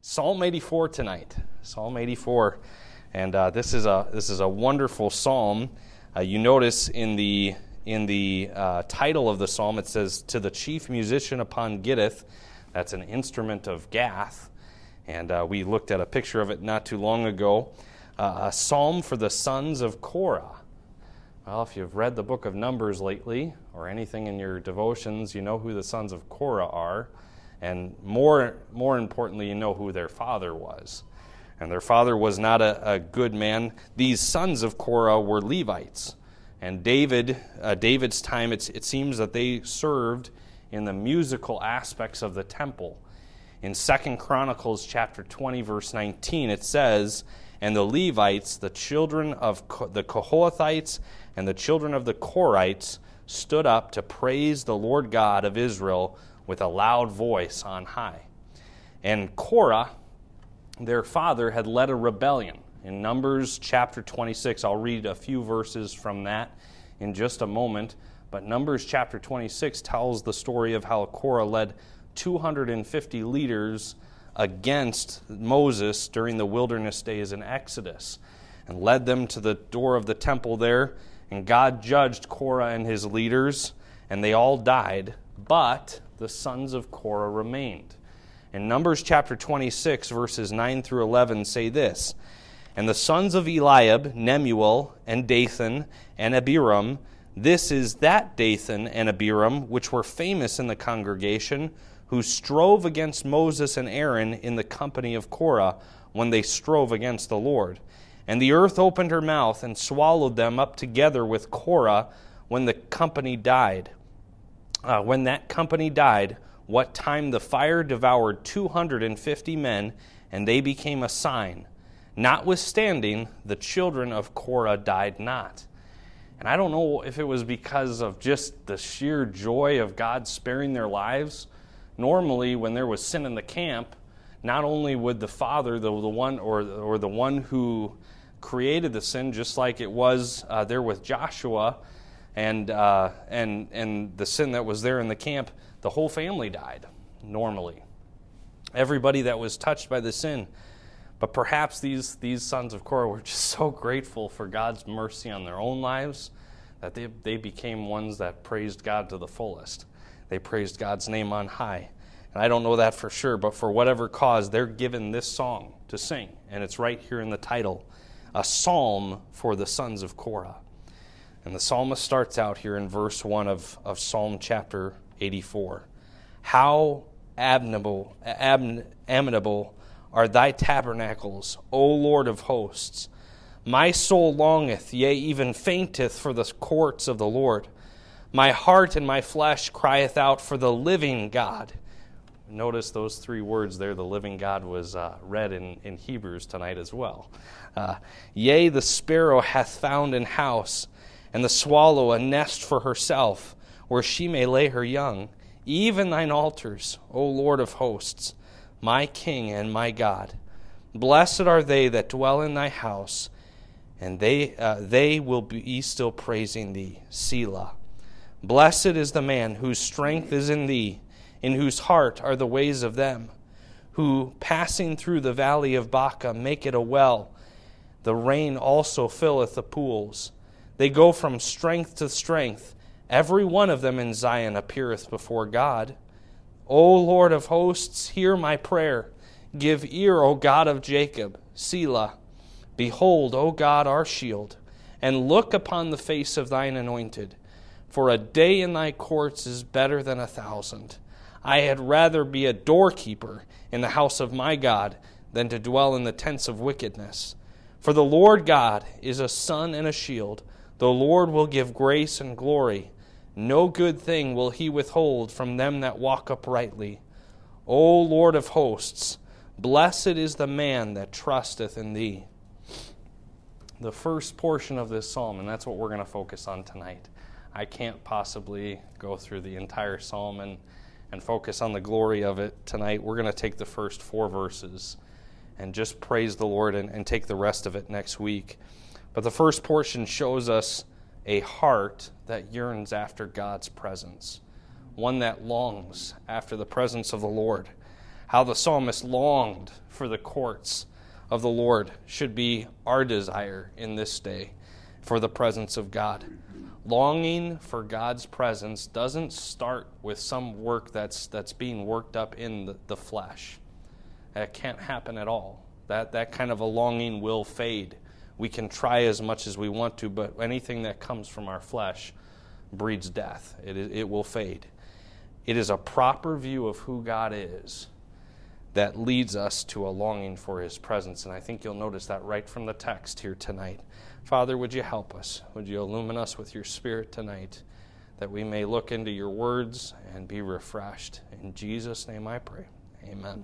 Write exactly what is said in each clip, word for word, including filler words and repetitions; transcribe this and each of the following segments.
Psalm eighty-four tonight. Psalm eighty-four, and uh, this is a this is a wonderful psalm. Uh, you notice in the in the uh, title of the psalm it says, "To the chief musician upon Gittith." That's an instrument of Gath, and uh, we looked at a picture of it not too long ago. Uh, a psalm for the sons of Korah. Well, if you've read the book of Numbers lately, or anything in your devotions, you know who the sons of Korah are. And more more importantly, you know who their father was. And their father was not a, a good man. These sons of Korah were Levites. And David, uh, David's time, it's, it seems that they served in the musical aspects of the temple. In Second Chronicles chapter twenty, verse nineteen, it says, "And the Levites, the children of Ko- the Kohathites, and the children of the Korites, stood up to praise the Lord God of Israel with a loud voice on high." And Korah, their father, had led a rebellion. In Numbers chapter twenty-six, I'll read a few verses from that in just a moment, but Numbers chapter twenty-six tells the story of how Korah led two hundred fifty leaders against Moses during the wilderness days in Exodus, and led them to the door of the temple there, and God judged Korah and his leaders, and they all died, but the sons of Korah remained. In Numbers chapter twenty-six, verses nine through eleven say this, "And the sons of Eliab, Nemuel, and Dathan, and Abiram, this is that Dathan and Abiram, which were famous in the congregation, who strove against Moses and Aaron in the company of Korah, when they strove against the Lord. And the earth opened her mouth and swallowed them up together with Korah when the company died. Uh, when that company died, what time the fire devoured two hundred fifty men, and they became a sign. Notwithstanding, the children of Korah died not." And I don't know if it was because of just the sheer joy of God sparing their lives. Normally, when there was sin in the camp, not only would the father, the, the one or or the one who created the sin, just like it was uh, there with Joshua, and uh, and and the sin that was there in the camp, the whole family died normally. Everybody that was touched by the sin. But perhaps these, these sons of Korah were just so grateful for God's mercy on their own lives that they, they became ones that praised God to the fullest. They praised God's name on high. And I don't know that for sure, but for whatever cause, they're given this song to sing. And it's right here in the title, a psalm for the sons of Korah. And the psalmist starts out here in verse one of, of Psalm chapter eighty-four. "How admirable, ab, amiable are thy tabernacles, O Lord of hosts. My soul longeth, yea, even fainteth for the courts of the Lord. My heart and my flesh crieth out for the living God." Notice those three words there, the living God, was uh, read in, in Hebrews tonight as well. Uh, "Yea, the sparrow hath found an house, and the swallow a nest for herself, where she may lay her young. Even thine altars, O Lord of hosts, my King and my God. Blessed are they that dwell in thy house, and they uh, they will be still praising thee. Selah. Blessed is the man whose strength is in thee, in whose heart are the ways of them, who, passing through the valley of Baca, make it a well. The rain also filleth the pools. They go from strength to strength. Every one of them in Zion appeareth before God. O Lord of hosts, hear my prayer. Give ear, O God of Jacob. Selah. Behold, O God, our shield, and look upon the face of thine anointed. For a day in thy courts is better than a thousand. I had rather be a doorkeeper in the house of my God than to dwell in the tents of wickedness. For the Lord God is a sun and a shield. The Lord will give grace and glory. No good thing will he withhold from them that walk uprightly. O Lord of hosts, blessed is the man that trusteth in thee." The first portion of this psalm, and that's what we're going to focus on tonight. I can't possibly go through the entire psalm and, and focus on the glory of it tonight. We're going to take the first four verses and just praise the Lord and, and take the rest of it next week. But the first portion shows us a heart that yearns after God's presence, one that longs after the presence of the Lord. how the psalmist longed for the courts of the Lord should be our desire in this day for the presence of God. Longing for God's presence doesn't start with some work that's that's being worked up in the, the flesh. That can't happen at all. That that kind of a longing will fade. We can try as much as we want to, but anything that comes from our flesh breeds death. It it will fade. It is a proper view of who God is that leads us to a longing for His presence. And I think you'll notice that right from the text here tonight. Father, would you help us? Would you illumine us with your Spirit tonight, that we may look into your words and be refreshed? In Jesus' name I pray. Amen.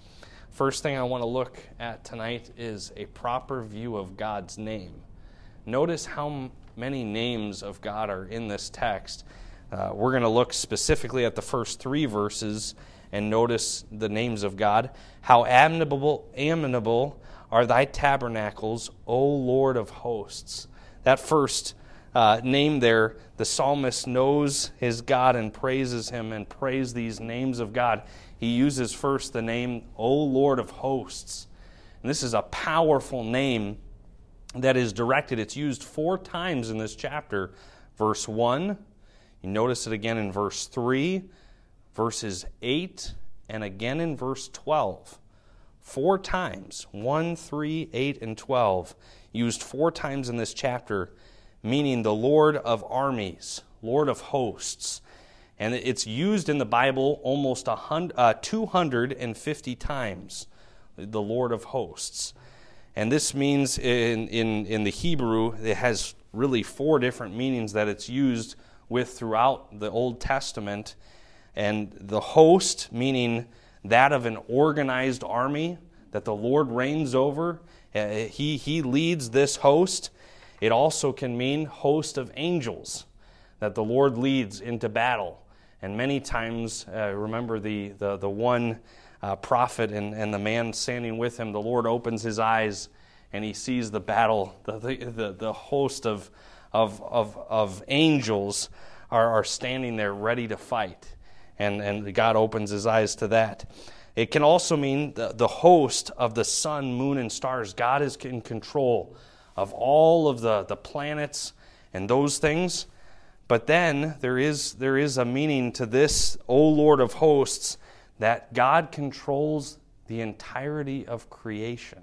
First thing I want to look at tonight is a proper view of God's name. Notice how many names of God are in this text. Uh, we're going to look specifically at the first three verses and notice the names of God. How amiable, amiable are thy tabernacles, O Lord of hosts. That first uh, name there, the psalmist knows his God and praises him and praise these names of God. He uses first the name, O Lord of hosts. And this is a powerful name that is directed. It's used four times in this chapter. Verse one, you notice it again in verse three, verses eight, and again in verse twelve. Four times, one, three, eight, and twelve, used four times in this chapter, meaning the Lord of armies, Lord of hosts. And it's used in the Bible almost a hundred, uh, two hundred fifty times, the Lord of hosts. And this means in, in, in the Hebrew, it has really four different meanings that it's used with throughout the Old Testament. And the host, meaning that of an organized army that the Lord reigns over. Uh, he, he leads this host. It also can mean host of angels that the Lord leads into battle. And many times, uh, remember the, the, the one uh, prophet and, and the man standing with him, the Lord opens his eyes and he sees the battle, the, the, the host of, of, of, of angels are, are standing there ready to fight. And, and God opens his eyes to that. It can also mean the, the host of the sun, moon, and stars. God is in control of all of the, the planets and those things. But then there is, there is a meaning to this, O Lord of hosts, that God controls the entirety of creation.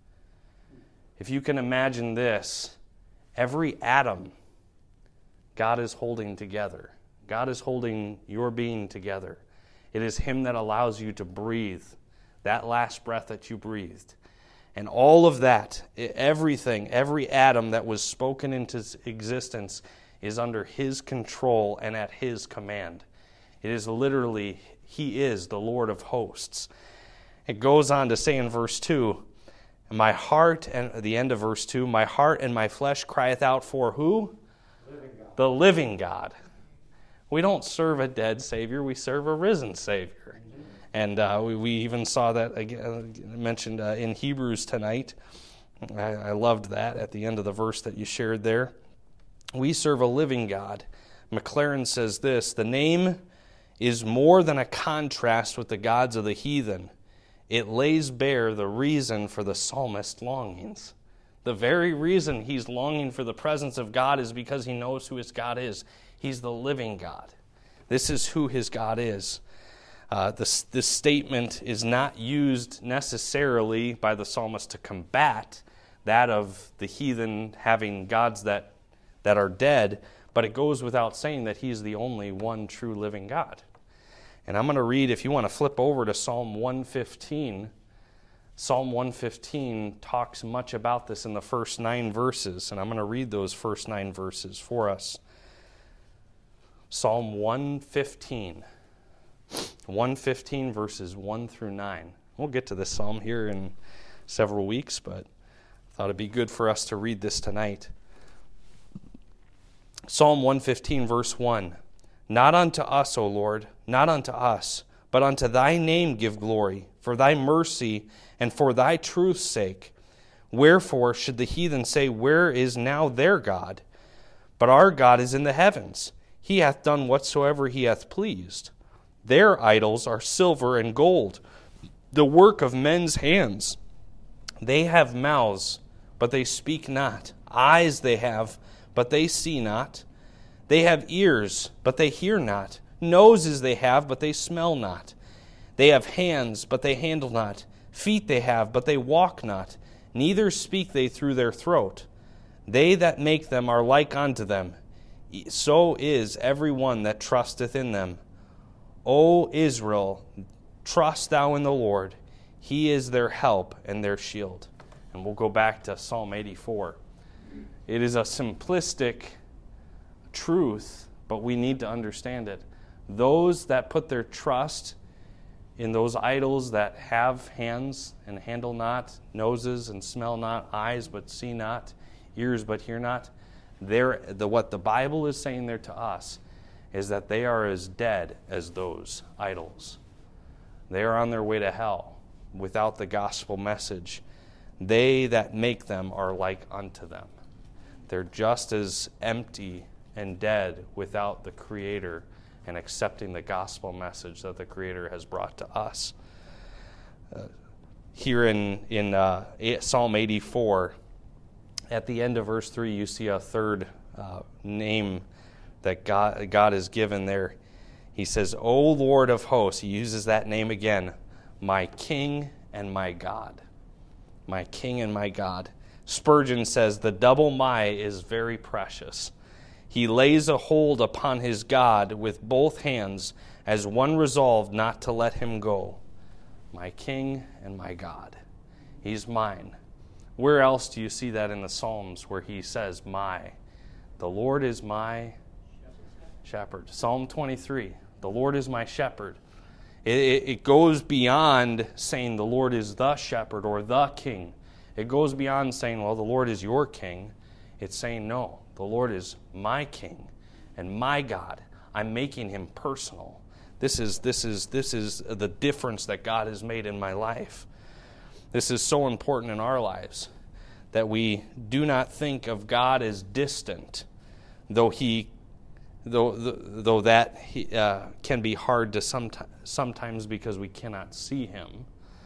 If you can imagine this, every atom God is holding together. God is holding your being together. It is Him that allows you to breathe, that last breath that you breathed. And all of that, everything, every atom that was spoken into existence is under His control and at His command. It is literally, He is the Lord of hosts. It goes on to say in verse two, my heart, and the end of verse two, my heart and my flesh crieth out for who? Living God. The living God. We don't serve a dead Savior, we serve a risen Savior. Mm-hmm. And uh, we, we even saw that again, mentioned uh, in Hebrews tonight. I, I loved that at the end of the verse that you shared there. We serve a living God. McLaren says this, the name is more than a contrast with the gods of the heathen. It lays bare the reason for the psalmist's longings. The very reason he's longing for the presence of God is because he knows who his God is. He's the living God. This is who his God is. Uh, this, this statement is not used necessarily by the psalmist to combat that of the heathen having gods that, that are dead, but it goes without saying that he's the only one true living God. And I'm going to read, if you want to flip over to Psalm one fifteen, Psalm one fifteen talks much about this in the first nine verses, and I'm going to read those first nine verses for us. Psalm one fifteen. one fifteen verses one through nine. We'll get to this psalm here in several weeks, but I thought it'd be good for us to read this tonight. Psalm one fifteen verse one. Not unto us, O Lord, not unto us, but unto thy name give glory, for thy mercy and for thy truth's sake. Wherefore should the heathen say, where is now their God? But our God is in the heavens. He hath done whatsoever he hath pleased. Their idols are silver and gold, the work of men's hands. They have mouths, but they speak not. Eyes they have, but they see not. They have ears, but they hear not. Noses they have, but they smell not. They have hands, but they handle not. Feet they have, but they walk not. Neither speak they through their throat. They that make them are like unto them. So is every one that trusteth in them. O Israel, trust thou in the Lord. He is their help and their shield. And we'll go back to Psalm eighty-four. It is a simplistic truth, but we need to understand it. Those that put their trust in those idols that have hands and handle not, noses and smell not, eyes but see not, ears but hear not, they're, the, what the Bible is saying there to us is that they are as dead as those idols. They are on their way to hell without the gospel message. They that make them are like unto them. They're just as empty and dead without the Creator and accepting the gospel message that the Creator has brought to us. Uh, here in, in uh, Psalm eighty-four, at the end of verse three, you see a third uh, name that God, God has given there. He says, O Lord of hosts. He uses that name again. My King and my God. My King and my God. Spurgeon says, the double my is very precious. He lays a hold upon his God with both hands, as one resolved not to let him go. My King and my God. He's mine. Where else do you see that in the Psalms where he says, my? The Lord is my shepherd. Psalm twenty-three, the Lord is my shepherd. It, it, it goes beyond saying the Lord is the shepherd or the king. It goes beyond saying, well, the Lord is your king. It's saying, no, the Lord is my king and my God. I'm making him personal. This is, this is, this is the difference that God has made in my life. This is so important in our lives that we do not think of God as distant, though he, though though that he, uh, can be hard to sometimes sometimes because we cannot see him.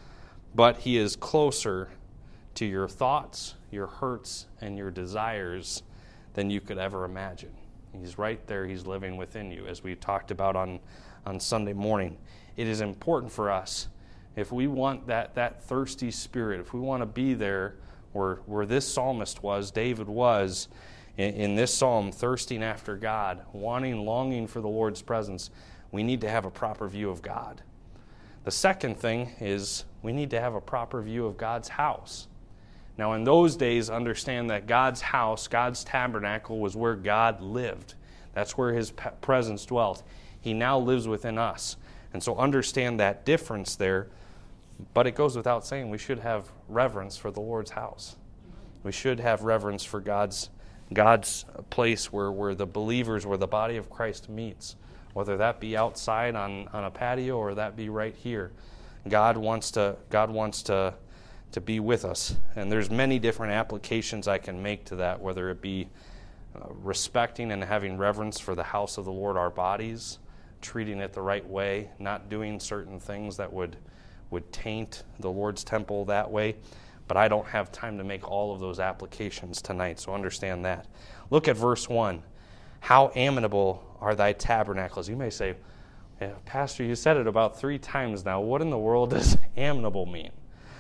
But he is closer to your thoughts, your hurts, and your desires than you could ever imagine. He's right there. He's living within you, as we talked about on, on Sunday morning. It is important for us, if we want that, that thirsty spirit, if we want to be there where, where this psalmist was, David was, in, in this psalm, thirsting after God, wanting, longing for the Lord's presence, we need to have a proper view of God. The second thing is we need to have a proper view of God's house. Now, in those days, understand that God's house, God's tabernacle, was where God lived. That's where his presence dwelt. He now lives within us. And so understand that difference there. But it goes without saying we should have reverence for the Lord's house. We should have reverence for God's God's place where, where the believers, where the body of Christ meets. Whether that be outside on, on a patio or that be right here. God wants to God wants to to be with us. And there's many different applications I can make to that, whether it be uh, respecting and having reverence for the house of the Lord, our bodies, treating it the right way, not doing certain things that would, would taint the Lord's temple that way. But I don't have time to make all of those applications tonight, so understand that. Look at verse one. How amiable are thy tabernacles? You may say, yeah, Pastor, you said it about three times now. What in the world does amiable mean?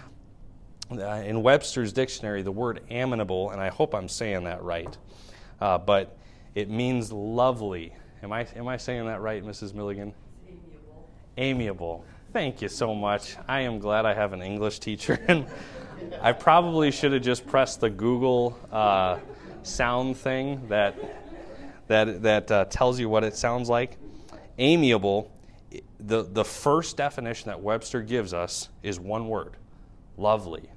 Uh, in Webster's dictionary, the word amiable, and I hope I'm saying that right, uh, but it means lovely. Am I am I saying that right, Missus Milligan? Amiable. Amiable. Thank you so much. I am glad I have an English teacher. And I probably should have just pressed the Google uh, sound thing that that that uh, tells you what it sounds like. Amiable. The the first definition that Webster gives us is one word: lovely.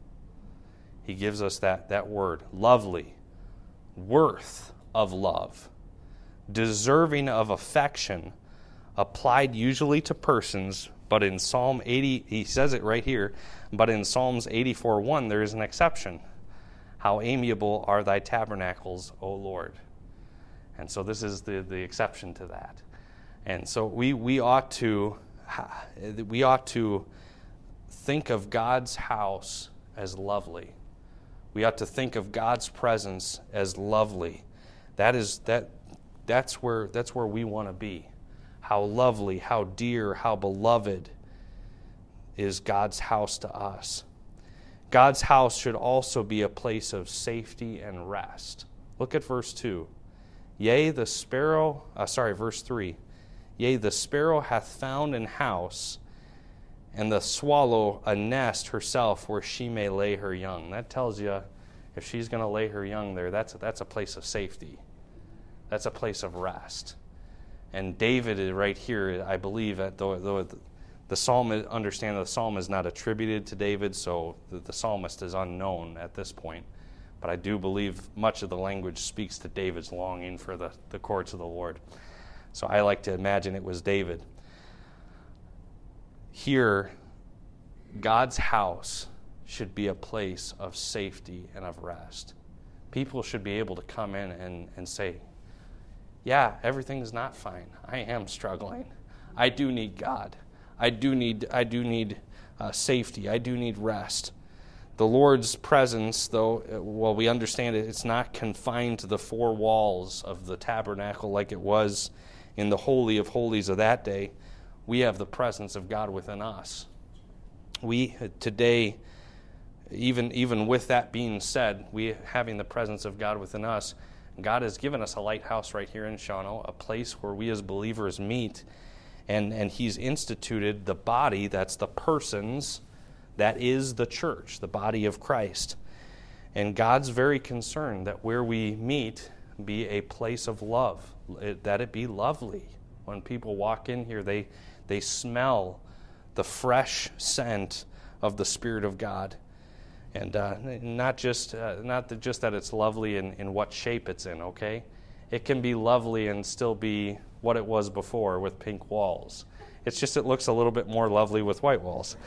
He gives us that, that word, lovely, worth of love, deserving of affection, applied usually to persons, but in Psalm eighty, he says it right here, but in Psalms eighty-four one, there is an exception. How amiable are thy tabernacles, O Lord. And so this is the, the exception to that. And so we, we ought to we ought to think of God's house as lovely. We ought to think of God's presence as lovely. That is that that's where that's where we want to be. How lovely, how dear, how beloved is God's house to us. God's house should also be a place of safety and rest. Look at verse two. Yea, the sparrow, uh, sorry, verse three. Yea, the sparrow hath found an house, and the swallow a nest herself where she may lay her young. That tells you if she's going to lay her young there, that's a, that's a place of safety. That's a place of rest. And David is right here, I believe, at the, the, the psalm, understand the psalm is not attributed to David, so the, the psalmist is unknown at this point. But I do believe much of the language speaks to David's longing for the, the courts of the Lord. So I like to imagine it was David. Here, God's house should be a place of safety and of rest. People should be able to come in and, and say, yeah, everything's not fine. I am struggling. I do need God. I do need, I do need uh, safety. I do need rest. The Lord's presence, though, well, we understand it, it's not confined to the four walls of the tabernacle like it was in the Holy of Holies of that day. We have the presence of God within us. We, today, even, even with that being said, we having the presence of God within us, God has given us a lighthouse right here in Shawano, a place where we as believers meet, and, and He's instituted the body, that's the persons, that is the church, the body of Christ. And God's very concerned that where we meet be a place of love, it, that it be lovely. When people walk in here, they they smell the fresh scent of the Spirit of God. And uh, not just uh, not that just that it's lovely in, in what shape it's in, okay? It can be lovely and still be what it was before with pink walls. It's just it looks a little bit more lovely with white walls.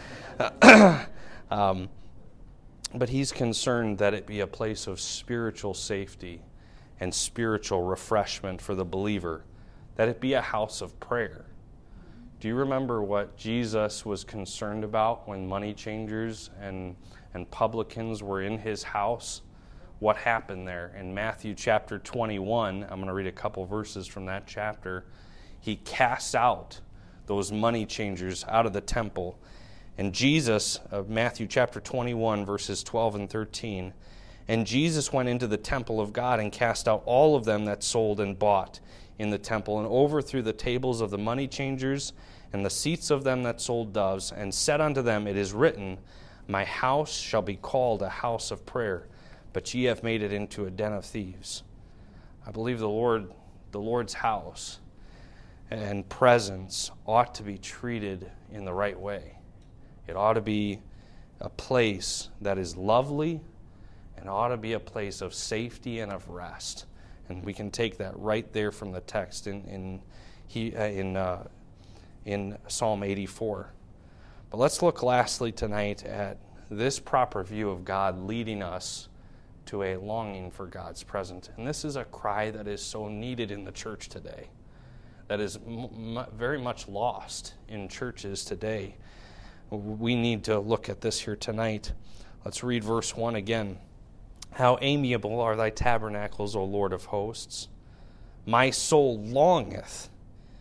um, but He's concerned that it be a place of spiritual safety and spiritual refreshment for the believer, that it be a house of prayer. Do you remember what Jesus was concerned about when money changers and, and publicans were in His house? What happened there? In Matthew chapter twenty-one, I'm going to read a couple verses from that chapter. He casts out those money changers out of the temple. And Jesus, uh, Matthew chapter twenty-one, verses twelve and thirteen, and Jesus went into the temple of God and cast out all of them that sold and bought in the temple, and overthrew the tables of the money changers and the seats of them that sold doves, and said unto them, It is written, My house shall be called a house of prayer, but ye have made it into a den of thieves. I believe the Lord, the Lord's house and presence ought to be treated in the right way. It ought to be a place that is lovely, and ought to be a place of safety and of rest. And we can take that right there from the text in in he, uh, in uh, in Psalm eighty-four. But let's look lastly tonight at this proper view of God leading us to a longing for God's presence. And this is a cry that is so needed in the church today, that is m- m- very much lost in churches today. We need to look at this here tonight. Let's read verse one again. How amiable are thy tabernacles, O Lord of hosts! My soul longeth,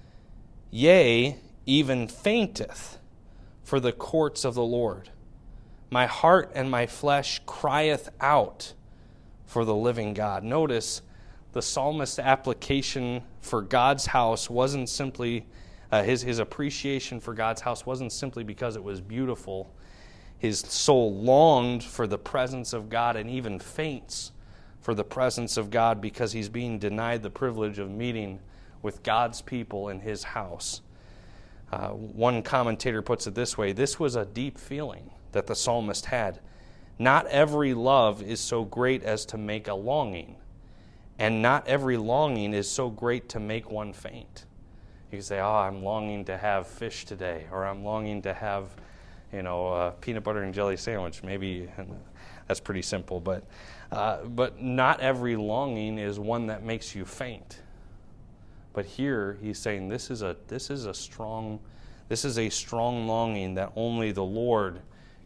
yea, even fainteth, for the courts of the Lord. My heart and my flesh crieth out for the living God. Notice the psalmist's application for God's house wasn't simply, uh, his, his appreciation for God's house wasn't simply because it was beautiful. His soul longed for the presence of God and even faints for the presence of God because he's being denied the privilege of meeting with God's people in His house. Uh, one commentator puts it this way: this was a deep feeling that the psalmist had. Not every love is so great as to make a longing, and not every longing is so great to make one faint. You can say, oh, I'm longing to have fish today, or I'm longing to have you know, a peanut butter and jelly sandwich. Maybe that's pretty simple, but uh, but not every longing is one that makes you faint. But here he's saying this is a this is a strong this is a strong longing that only the Lord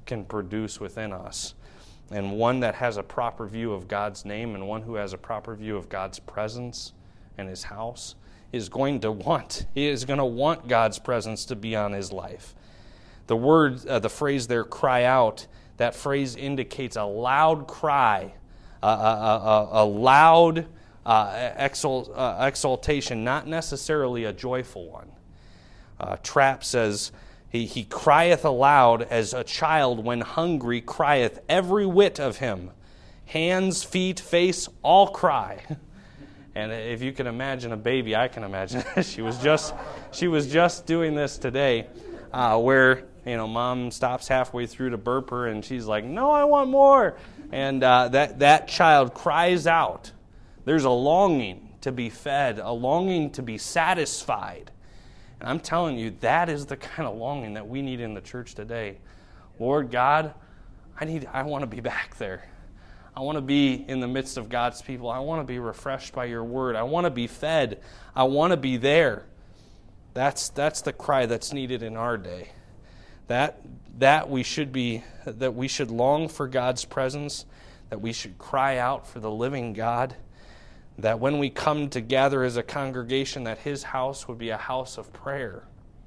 can produce within us. And one that has a proper view of God's name and one who has a proper view of God's presence and his house is going to want, he is going to want God's presence to be on his life. The word, uh, the phrase there, cry out, that phrase indicates a loud cry, a, a, a, a loud uh, exult, uh, exaltation, not necessarily a joyful one. Uh, Trapp says, he, he crieth aloud as a child when hungry crieth every whit of him. Hands, feet, face, all cry. And if you can imagine a baby, I can imagine. she was just she was just doing this today, uh, where you know mom stops halfway through to burp her, and she's like, "No, I want more." And uh, that that child cries out. There's a longing to be fed, a longing to be satisfied. And I'm telling you, that is the kind of longing that we need in the church today. Lord God, I need I want to be back there. I want to be in the midst of God's people. I want to be refreshed by your word. I want to be fed. I want to be there. That's that's the cry that's needed in our day. That that we should be that we should long for God's presence, that we should cry out for the living God, that when we come to gather as a congregation, that his house would be a house of prayer.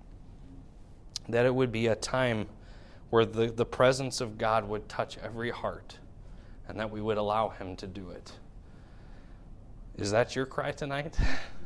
That it would be a time where the, the presence of God would touch every heart, and that we would allow him to do it. Is that your cry tonight?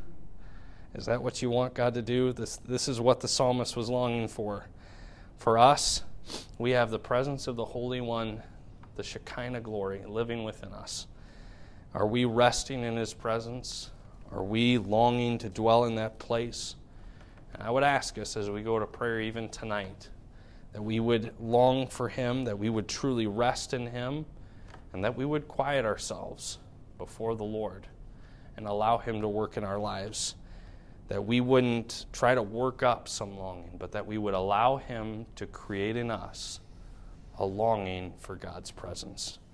Is that what you want God to do? This, this is what the psalmist was longing for. For us, we have the presence of the Holy One, the Shekinah glory, living within us. Are we resting in his presence? Are we longing to dwell in that place? And I would ask us as we go to prayer even tonight, that we would long for him, that we would truly rest in him, and that we would quiet ourselves before the Lord and allow him to work in our lives. That we wouldn't try to work up some longing, but that we would allow him to create in us a longing for God's presence.